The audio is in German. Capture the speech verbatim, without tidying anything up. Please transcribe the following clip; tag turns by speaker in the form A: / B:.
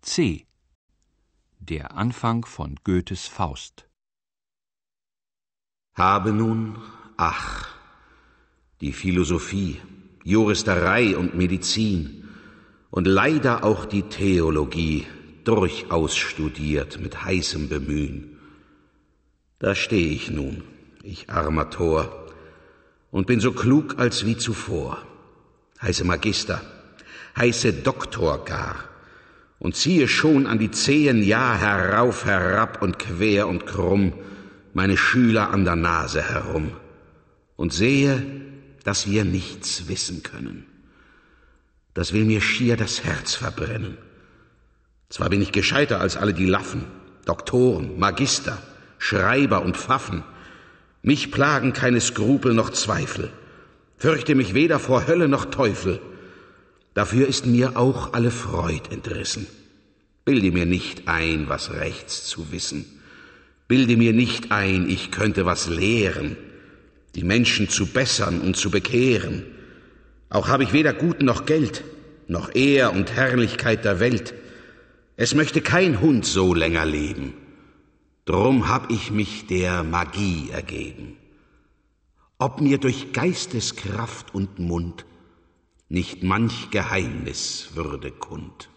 A: C. Der Anfang von Goethes Faust.
B: Habe nun, ach, die Philosophie, Juristerei und Medizin und leider auch die Theologie durchaus studiert mit heißem Bemühen. Da steh ich nun, ich armer Tor, und bin so klug als wie zuvor, heiße Magister, heiße Doktor gar, und ziehe schon an die zehen Jahr herauf, herab und quer und krumm meine Schüler an der Nase herum und sehe, dass wir nichts wissen können. Das will mir schier das Herz verbrennen. Zwar bin ich gescheiter als alle die Laffen, Doktoren, Magister, Schreiber und Pfaffen. Mich plagen keine Skrupel noch Zweifel, fürchte mich weder vor Hölle noch Teufel. Dafür ist mir auch alle Freud entrissen. Bilde mir nicht ein, was rechts zu wissen. Bilde mir nicht ein, ich könnte was lehren, die Menschen zu bessern und zu bekehren. Auch habe ich weder Gut noch Geld, noch Ehr und Herrlichkeit der Welt. Es möchte kein Hund so länger leben. Drum hab ich mich der Magie ergeben. Ob mir durch Geisteskraft und Mund nicht manch Geheimnis würde kund.